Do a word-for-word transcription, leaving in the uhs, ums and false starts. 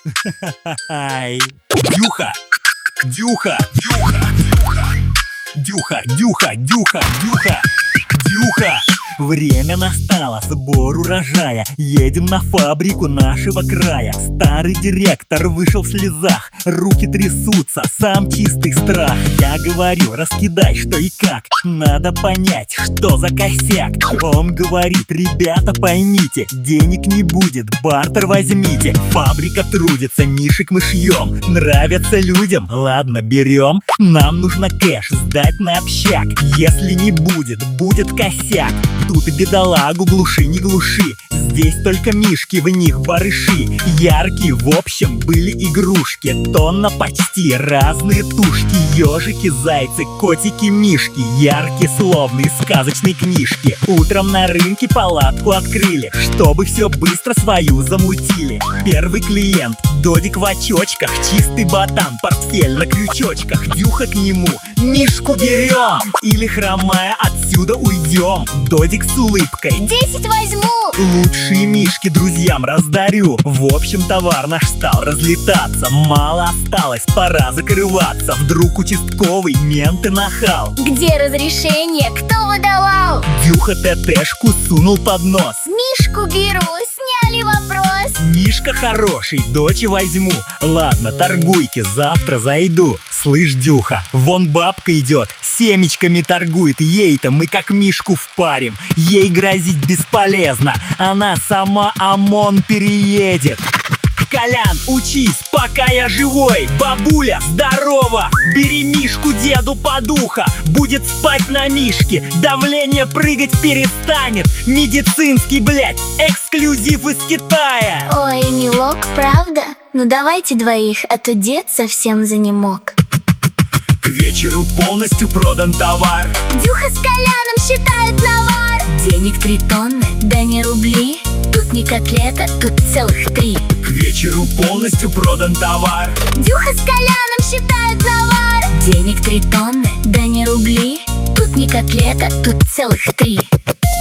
Ай. Дюха, Дюха, Дюха, Дюха, Дюха, Дюха, Дюха, Дюха, Дюха. Время настало, сбор урожая. Едем на фабрику нашего края. Старый директор вышел в слезах, руки трясутся, сам чистый страх. Я говорю, раскидай что и как, надо понять, что за косяк. Он говорит, ребята поймите, денег не будет, бартер возьмите. Фабрика трудится, мишек мы шьем, нравятся людям, ладно берем. Нам нужно кэш сдать на общак, если не будет, будет косяк. Тут бедолагу глуши не глуши, здесь только мишки, в них барыши. Яркие, в общем, были игрушки, тонна почти, разные тушки. Ежики, зайцы, котики, мишки, яркие, словно из сказочной книжки. Утром на рынке палатку открыли, чтобы все быстро свою замутили. Первый клиент, додик в очочках, чистый ботан, портфель на крючочках. Дюха к нему, мишку берем, или хромая отсюда уйдем. Додик с улыбкой, десять возьму. Лучшие мишки друзьям раздарю. В общем, товар наш стал разлетаться, мало осталось, пора закрываться. Вдруг участковый, мент и нахал. Где разрешение? Кто выдавал? Дюха ТТшку сунул под нос. Мишку беру, сняли вопрос. Мишка хороший, дочь возьму. Ладно, торгуйте, завтра зайду. Слышь, Дюха, вон бабка идет, семечками торгует. Ей-то мы как мишку впарим, ей грозить бесполезно, она сама ОМОН переедет. Колян, учись, пока я живой. Бабуля, здорово, бери мишку деду под ухо, будет спать на мишке, давление прыгать перестанет. Медицинский, блять, эксклюзив из Китая. Ой, милок, правда? Ну давайте двоих, а то дед совсем занемог. К вечеру полностью продан товар. Дюха с Коляном считают навар. Денег три тонны, да не рубли. Тут не котлета, тут целых три. К вечеру полностью продан товар. Дюха с Коляном считают навар. Денег три тонны, да не рубли. Тут не котлета, тут целых три.